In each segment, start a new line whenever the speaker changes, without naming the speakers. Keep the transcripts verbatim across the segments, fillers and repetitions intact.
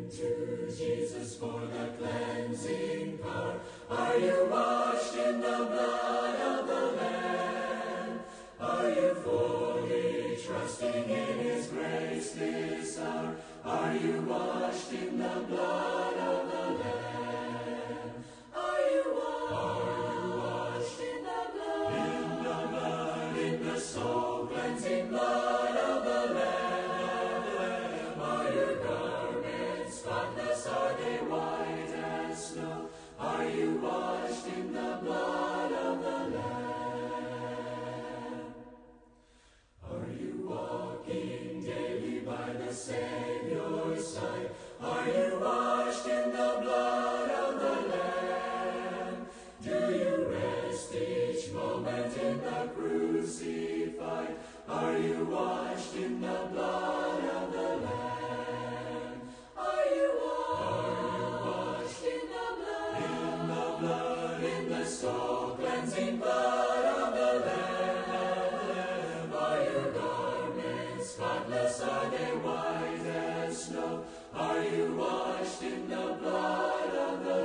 to Jesus for the cleansing power. Are you washed in the blood of the Lamb? Are you fully trusting in His grace this hour? Are you washed in the blood of the Lamb? Are you washed? Are you washed in the blood? In the blood, in the soul cleansing blood of the Lamb. Are your garments spotless? Are they white as snow? Are you washed in the blood of the Lamb? Are you walking daily by the Savior's side? Are you washed in the blood of the Lamb? Do you rest each moment in the crucified? Are you washed in the blood of the Lamb? Are you washed? Are you washed in the blood? In the blood, in the soul cleansing blood of the Lamb. Are your garments spotless? Are they white as snow? Are you washed in the blood of the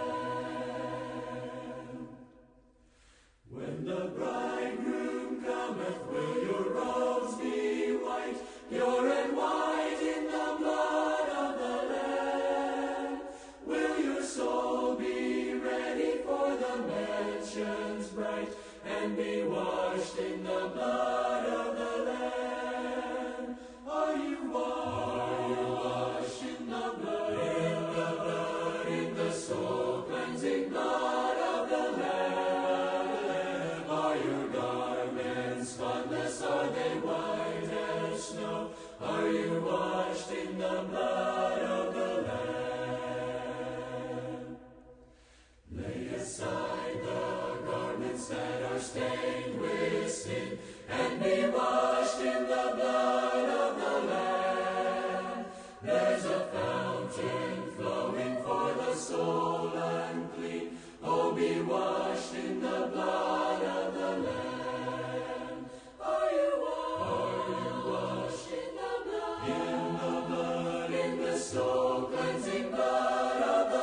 Lamb? When the bridegroom cometh, will your robes be white, pure and white in the blood of the Lamb? Will your soul be ready for the mansions bright, and be washed in the blood of the Lamb? Are you washed? Are you washed in the blood? In the blood, in the soul cleansing blood of the Lamb. Are your garments spotless? Are they white as snow? Are you washed in the blood of the Lamb? Lay aside the garments that are stained with sin, and be washed in the blood of the Lamb. There's a fountain flowing for the soul unclean. Oh, be washed in the blood of the Lamb. Are you washed? Are you washed in the blood? In the blood, in the soul cleansing blood of the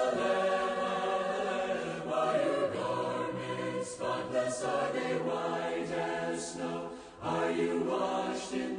Lamb. Are your garments spotless? Are they white as snow? Are you washed in